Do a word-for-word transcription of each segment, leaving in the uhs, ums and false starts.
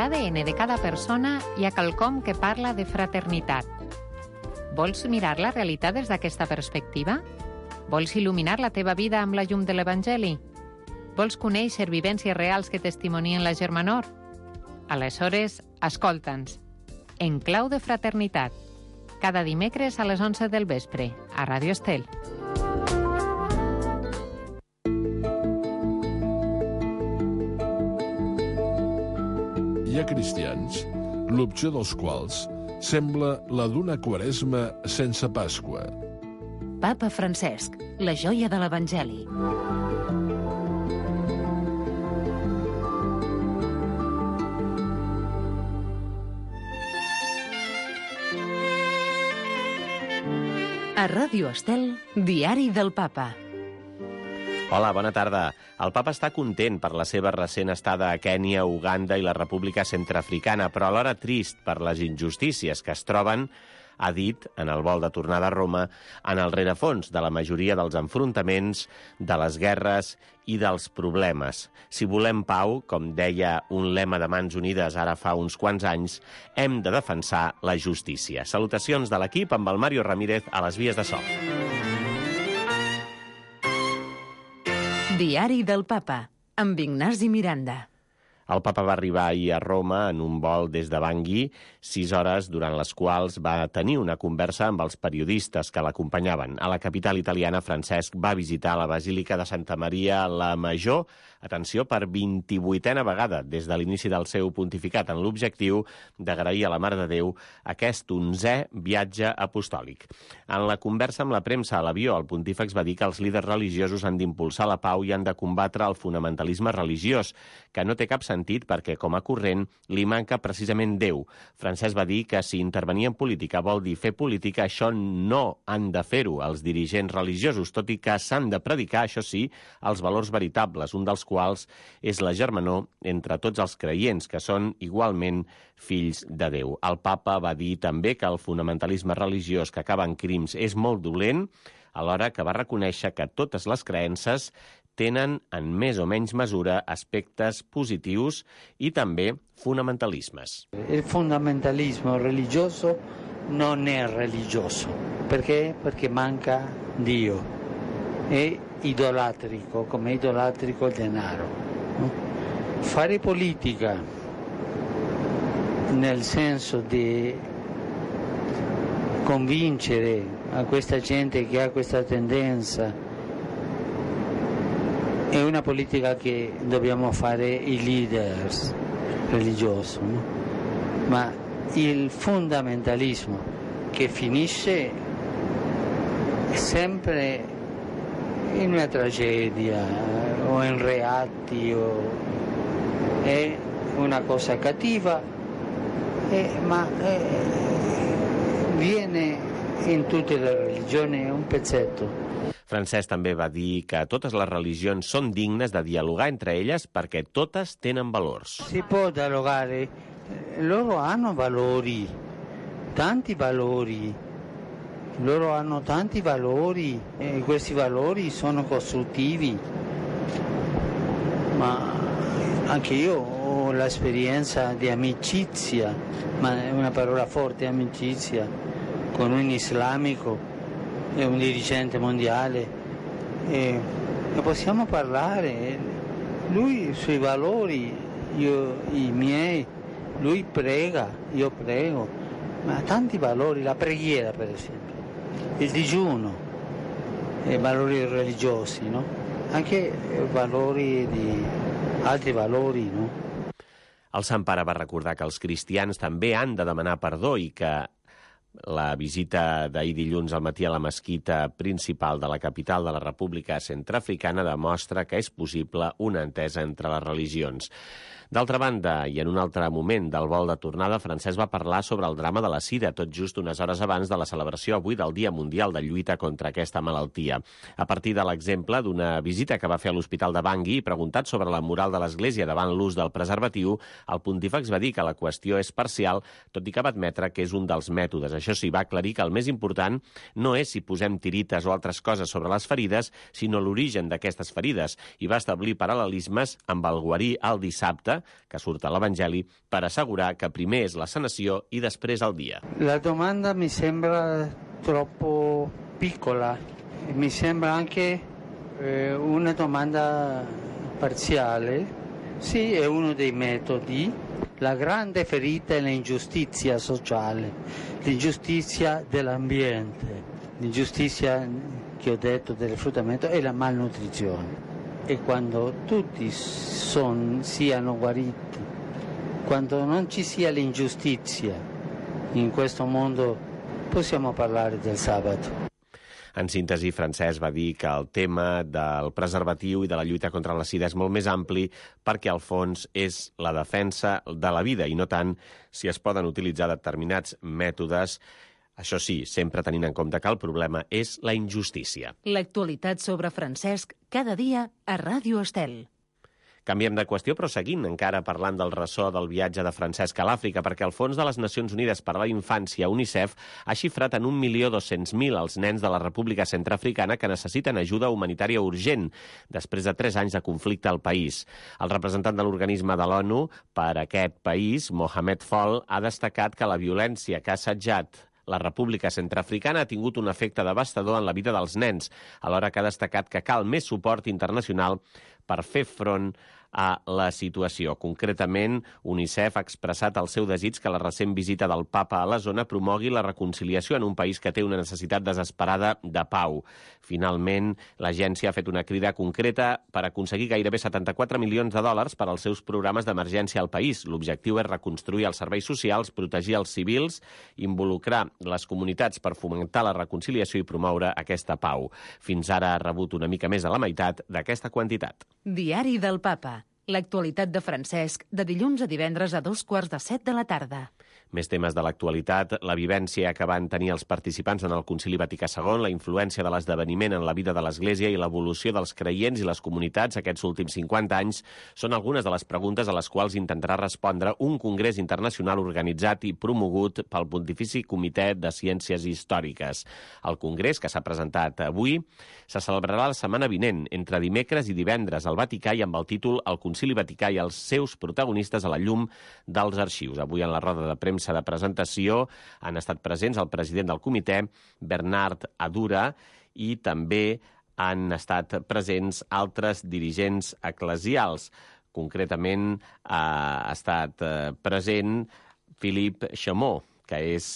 l'A D N de cada persona hi ha quelcom que parla de fraternitat. Vols mirar la realitat des d'aquesta perspectiva? Vols il·luminar la teva vida amb la llum de l'Evangeli? Vols conèixer vivències reals que testimonien la germanor? Aleshores, escolta'ns. En clau de fraternitat. Cada dimecres a les onze del vespre, a Ràdio Estel. Hi ha cristians, l'opció dels quals sembla la d'una quaresma sense Pasqua. Papa Francesc, la joia de l'Evangeli. A Ràdio Estel, Diari del Papa. Hola, bona tarda. El papa està content per la seva recent estada a Kènia, Uganda i la República Centreafricana, però alhora trist per les injustícies que es troben, ha dit, en el vol de tornada a Roma, en el rerefons de la majoria dels enfrontaments, de les guerres i dels problemes. Si volem pau, com deia un lema de Mans Unides ara fa uns quants anys, hem de defensar la justícia. Salutacions de l'equip amb el Mario Ramírez a les vies de so. Diari del Papa, amb Ignasi Miranda. El papa va arribar ahir a Roma en un vol des de Bangui, sis hores durant les quals va tenir una conversa amb els periodistes que l'acompanyaven. A la capital italiana, Francesc va visitar la Basílica de Santa Maria la Major, atenció, per vint-i-vuitena vegada des de l'inici del seu pontificat, en l'objectiu d'agrair a la Mare de Déu aquest onzè viatge apostòlic. En la conversa amb la premsa a l'avió, el pontífex va dir que els líders religiosos han d'impulsar la pau i han de combatre el fonamentalisme religiós, que no té cap sentit perquè, com a corrent, li manca precisament Déu. Francesc va dir que si intervenir en política vol dir fer política, això no han de fer-ho els dirigents religiosos, tot i que s'han de predicar, això sí, els valors veritables, un dels quals és la germanor entre tots els creients, que són igualment fills de Déu. El papa va dir també que el fonamentalisme religiós que acaba en crims és molt dolent, alhora que va reconèixer que totes les creences tenen en més o menys mesura aspectes positius i també fonamentalismes. Il fondamentalismo religioso non è religioso. Perché? Perché manca Dio. È idolatrico, come idolatrico il denaro. Fare politica nel senso di convincere a questa gente che ha questa tendenza è una politica che dobbiamo fare i leaders religiosi, no? Ma il fondamentalismo che finisce sempre in una tragedia o in reati o è una cosa cattiva, eh, ma eh, viene in tutte le religioni un pezzetto. Francesc també va dir que totes les religions són dignes de dialogar entre elles perquè totes tenen valors. Si può dialogare, loro hanno valori, tanti valori, loro hanno tanti valori e questi valori sono costruttivi, ma anche io ho l'esperienza di amicizia, ma è una parola forte, amicizia, con un islamico è un dirigente mondiale e, e possiamo parlare, lui i suoi valori, io i miei, lui prega, io prego, ma tanti valori, la preghiera per esempio, il digiuno, i valori religiosi, no? Anche valori di altri valori, no? El Sant Pare va recordar que els cristians també han de demanar perdó i que la visita d'ahir dilluns al matí a la mesquita principal de la capital de la República Centreafricana demostra que és possible una entesa entre les religions. D'altra banda, i en un altre moment del vol de tornada, Francesc va parlar sobre el drama de la sida, tot just unes hores abans de la celebració avui del Dia Mundial de Lluita contra aquesta malaltia. A partir de l'exemple d'una visita que va fer a l'Hospital de Bangui i preguntat sobre la moral de l'Església davant l'ús del preservatiu, el pontífex va dir que la qüestió és parcial, tot i que va admetre que és un dels mètodes. Això sí, va aclarir que el més important no és si posem tirites o altres coses sobre les ferides, sinó l'origen d'aquestes ferides, i va establir paral·lelismes amb el guarir el dissabte, que surt a l'Evangeli, per assegurar que primer és la sanació i després el dia. La domanda mi sembra troppo piccola, mi sembra anche eh, una domanda parziale. Sì, è uno dei metodi. La grande ferita è l'ingiustizia sociale, l'ingiustizia dell'ambiente, l'ingiustizia che ho detto del sfruttamento e la malnutrizione. E quando tutti son, siano guariti, quando non ci sia l'ingiustizia in questo mondo, possiamo parlare del sabato. En síntesi, Francesc va dir que el tema del preservatiu i de la lluita contra la sida és molt més ampli perquè, al fons, és la defensa de la vida i no tant si es poden utilitzar determinats mètodes. Això sí, sempre tenint en compte que el problema és la injustícia. L'actualitat sobre Francesc cada dia a Ràdio Estel. Canviem de qüestió, però seguint encara parlant del ressò del viatge de Francesc a l'Àfrica, perquè el Fons de les Nacions Unides per a la Infància, UNICEF, ha xifrat en un milió dos-cents mil els nens de la República Centreafricana que necessiten ajuda humanitària urgent després de tres anys de conflicte al país. El representant de l'organisme de l'ONU per a aquest país, Mohamed Fall, ha destacat que la violència que ha assetjat la República Centreafricana ha tingut un efecte devastador en la vida dels nens, alhora que ha destacat que cal més suport internacional per fer front a la situació. Concretament, UNICEF ha expressat el seu desig que la recent visita del papa a la zona promogui la reconciliació en un país que té una necessitat desesperada de pau. Finalment, l'agència ha fet una crida concreta per aconseguir gairebé setanta-quatre milions de dòlars per als seus programes d'emergència al país. L'objectiu és reconstruir els serveis socials, protegir els civils, involucrar les comunitats per fomentar la reconciliació i promoure aquesta pau. Fins ara ha rebut una mica més de la meitat d'aquesta quantitat. Diari del Papa. L'actualitat de Francesc, de dilluns a divendres a dos quarts de set de la tarda. Més temes de l'actualitat, la vivència que van tenir els participants en el Concili Vaticà segon, la influència de l'esdeveniment en la vida de l'Església i l'evolució dels creients i les comunitats aquests últims cinquanta anys són algunes de les preguntes a les quals intentarà respondre un congrés internacional organitzat i promogut pel Pontifici Comitè de Ciències Històriques. El congrés, que s'ha presentat avui, se celebrarà la setmana vinent, entre dimecres i divendres al Vaticà i amb el títol El Concili Vaticà i els seus protagonistes a la llum dels arxius. Avui, en la roda de premsa de presentació, han estat presents el president del comitè, Bernard Adura, i també han estat presents altres dirigents eclesials. Concretament, ha estat present Philippe Chamot, que és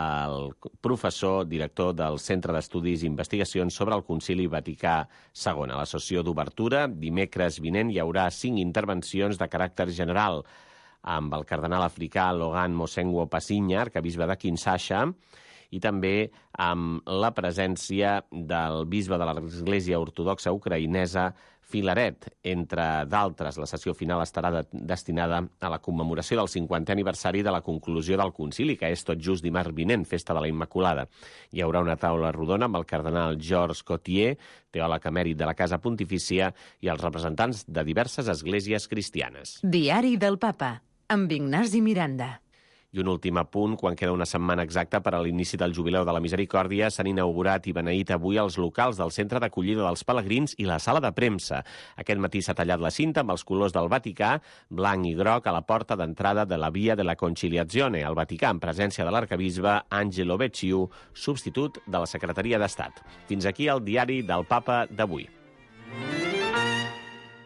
el professor director del Centre d'Estudis i Investigacions sobre el Concili Vaticà segon. A la sessió d'obertura, dimecres vinent, hi haurà cinc intervencions de caràcter general amb el cardenal africà Logan Mosengwo Pasinya, arquebisbe de Kinshasa, i també amb la presència del bisbe de l'Església Ortodoxa Ucraïnesa, Filaret. Entre d'altres, la sessió final estarà de, destinada a la commemoració del cinquantè aniversari de la conclusió del concili, que és tot just dimarts vinent, festa de la Immaculada. Hi haurà una taula rodona amb el cardenal Georges Cotier, teòleg emèrit de la Casa Pontifícia, i els representants de diverses esglésies cristianes. Diari del Papa, amb Ignasi Miranda. I un últim apunt, quan queda una setmana exacta per a l'inici del Jubileu de la Misericòrdia, s'han inaugurat i beneït avui els locals del Centre d'Acollida dels Pelegrins i la sala de premsa. Aquest matí s'ha tallat la cinta amb els colors del Vaticà, blanc i groc, a la porta d'entrada de la Via della Conciliazione, al Vaticà, en presència de l'arquebisbe Angelo Becciu, substitut de la Secretaria d'Estat. Fins aquí el diari del Papa d'avui.